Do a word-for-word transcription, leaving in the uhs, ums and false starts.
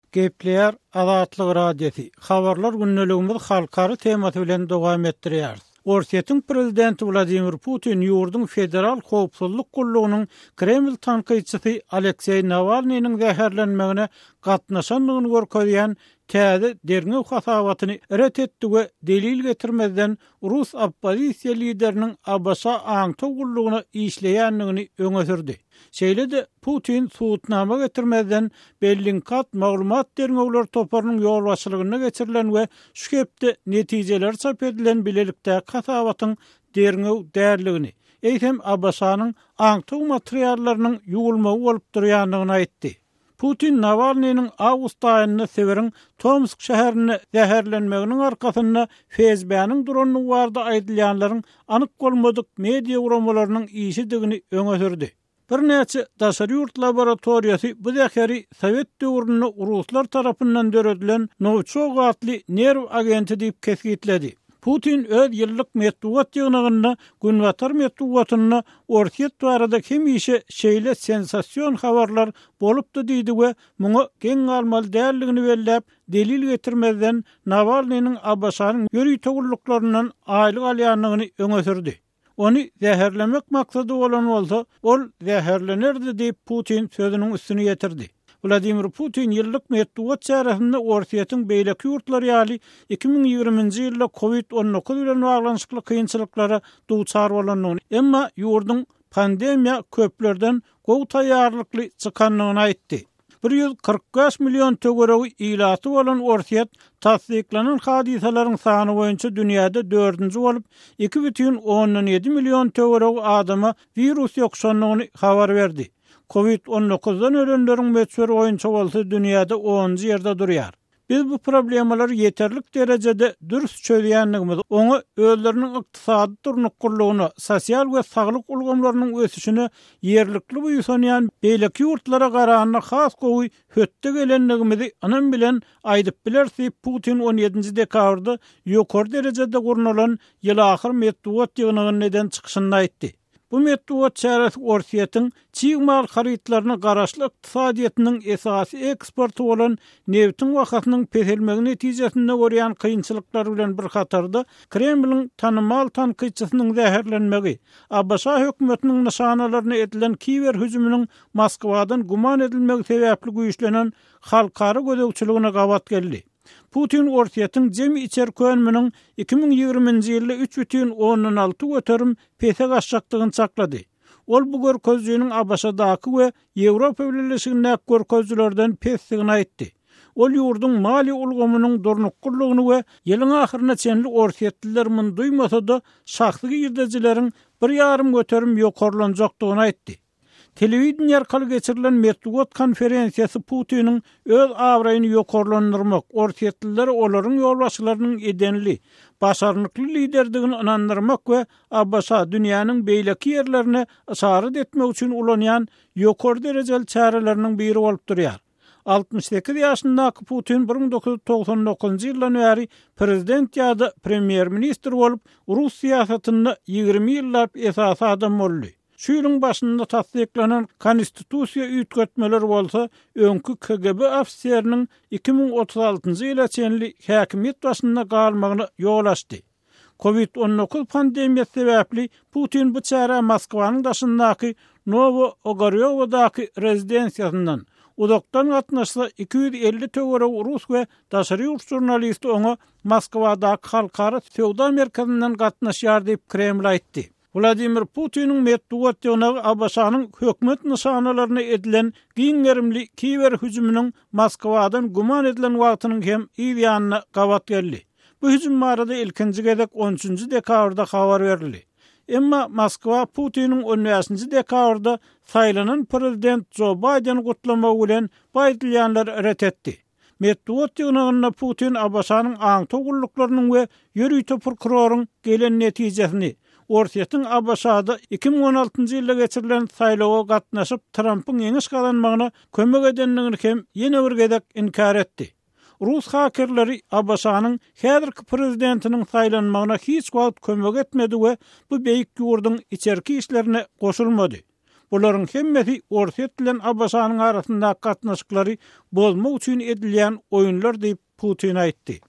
Gepleyer Azatlyk Radiosi. Habarlar günneligimiz halkary temasy bilen dowam etdirýär. Orsiýetiň prezidenti Vladimir Putin ýurdun federal howpsuzlyk gullugynyň Kreml tanqyçysy Aleksey Navalnyň zäherlenmegine gatnaşanlygyny görkezýän täze derňew hasabatyny ret etdi we delil getirmezden Rus oppozisiýa lideriniň Abbasa aňto gullugyna işleýänligini öňe sürdi. Şeýle-de Putin suwutnama getirmezden Bellingcat maglumat derňewler toparynyň ýolbaşçylygyna geçirilen we şu hepde netijeler çap edilen bilelikde hasabatyň derňew därligini, eýsem Abbasanyň aňto materiallarynyň ýugulmagy bolup durýanlygyny aýtdy. Putin Navalnyň awgust aýynda Severiň Tomsk şäherine zäherlenmeginiň arkasynda F S B-niň duranyny barda aýdylýanlaryň anyk bolmadyk media uramalarynyň işidigini öňe sürdi. Bir näçe daşary ýurt laboratoriýasy bu zäheri Sowet döwründe Ruslar tarapyndan döredilen Novchok adly nerw agenti diýip kesgitledi. Putin öz ýyllyk metbuat ýygnagyna Günwatar metbuatyna Orsiýet barada hemişe şeýle sensasiýon habarlar bolupdy diýdi we muňa geň almaly dälligini belläp delil getirmezden Navalnyň Abbasanyň ýöri togulluklaryndan aýlyk alýanlygyny öňe sürdi. Onu zäherlemek maksady bolan bolsa, ol zäherlenerdi diýip Putin sözüniň üstüne ýetirdi. Vladimir Putin ýyllyk metbuat çäresinde Orsiýetiň beýleki ýurtlary ýaly iki ming ýigriminji ýylda covid on dokuz bilen baglanyşykly kynçylyklara duçar bolanyny, emma ýurdun pandemiýa köplerden gowy taýýarlykly çykanlygyny aýtdy. bir yüz kırk beş milyon töweregi ilaty bolan Orsiýet tasdiklanan hadisalaryň sany boýunça dünýäde dördünji bolup iki бүтүн oňdan ýedi milyon töweregi adama virus ýokşanlygyny habar berdi. covid on dokuzdan ölenleriň meçhur boýunça bolsa dünýäde onunji ýerde durýar. Biz bu problemalary yeterlik derejede dürüst çözýänligimiz, oňa özleriniň ykdysady durnukullygyny, sosial we saglyk ulgamlarynyň ösüşini ýerlikli buýsanýan beýleki ýurtlara garanyna has gowy hötte gelenligimizi anan bilen aýdyp bilersi. Putin on ýedinji dekabrda ýokary derejede gurnulan ýyl ahyr metbuat ýygnagyny neden çykyşyny aýtdy. Bu metbuat çäresi Orsiýetiň çyýmal harytlaryna garaşly ykdysadyýetynyň esasy eksporty bolan neftiň wakatynyň peselmegi netijesinde görýän kynçylyklar bilen bir hatarda Kremliň tanymal tanqyçysynyň zäherlenmegi, Abbasa hökümetiniň nişanalaryna edilen kiber hüjüminiň Moskwadan guman edilmegi sebäpli güýçlenen halkary gözegçiligine gawat geldi. Putin Orsiýetiň jemi içer könminiň iki ming ýigriminji ýylda üç бүтүn oňdan alty göterim pese gaçjakdygyny çaklady. Ol bu görkezjüniň Abbasadaky we Ýewropa Birleşigindäki görkezjilerden pesdigini aýtdy. Ol ýurdun mali ulgamynyň durnukullygyny we ýylyň ahyryna çenli Orsiýetliler muny duýmasa-da şahsy ýerdejileriň bir ýarym göterim ýokarlanjakdygyny aýtdy. Telewizion ýarkaly geçirilen metbuat konferensiýasy Putiniň öz awraýyny ýokarlandyrmak, Orsiýetliler olaryň ýolbaşçylarynyň edenli, başarnykly liderdigini inandyrmak we Abbasa dünýäniň beýleki ýerlerine asaryt etmek üçin ulanýan ýokary derejelli çäreleriniň biri bolup durýar. altmış sekiz ýaşyndaky Putin bir ming dokuz yüz togson dokuzynjy ýyldan bäri prezident ýa-da premier ministr bolup Rus siýasatyny ýygrimi ýyllap esasy adam boldy. Şu ýylyň başynda tasdiklanan konstitusiýa üýtgetmeleri bolsa, öňkü K G B ofisieriniň iki ming otuz altynjy ýyla çenli häkimiýet başynda galmagyny ýol açdy. covid on dokuz pandemiýasy sebäpli Putin bu çäre Moskwanyň daşyndaky Novo-Ogoryovodaky rezidensiýasyndan uzakdan gatnaşsa iki yüz elli töwereg Rus we daşary ýurt jurnalisti oňa Moskwadaky halkara sowda merkezinden gatnaşýar diýip Kreml aýtdy. Vladimir Putin'in metbuat ýygnagy Abbasanyň hökümet nişanalaryna edilen giňerimli kiber hüjüminiň Moskwadan guman edilen wagtynyň hem ýygyanyna gawat geldi. Bu hüjüm barada ilkinji gezek on üçünji dekabrda habar berildi. Emma Moskwa Putin'in on beşinji dekabrda saýlanan prezident Joe Biden gutlamak bilen baýdylýanlar ret etdi. Metbuat ýygnagyna Putin Abbasanyň aňto gulluklarynyň we ýöri prokuroryň gelen netijesini, Orsiýetiň Abbasada iki ming on altynjy ýylda geçirilen saýlawa gatnaşyp Trumpyň ýeňiş galanmagyna kömek edenligini hem ýene bir gezek inkar etdi. Rus hakerleri Abbasanyň häzirki prezidentiniň saýlanmagyna hiç wagt kömek etmedi we bu beýik ýurdun içerki işlerine goşulmady. Bolaryň hemmeti Orset bilen Abbasanyň arasynda gatnaşyklary bozmak üçin edilýän oýunlar diýip Putin aýtdy.